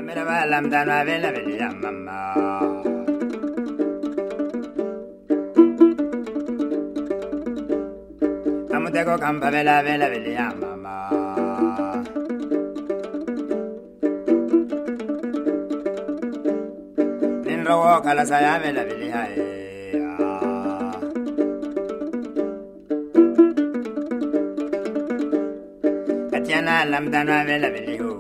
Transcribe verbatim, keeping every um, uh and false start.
Amira ba lamdan wa vela veli ya mama. Amuteko kamba vela vela veli ya mama. Ninro kala saya vela veli ya. Katiana lamdan wa vela veli hu.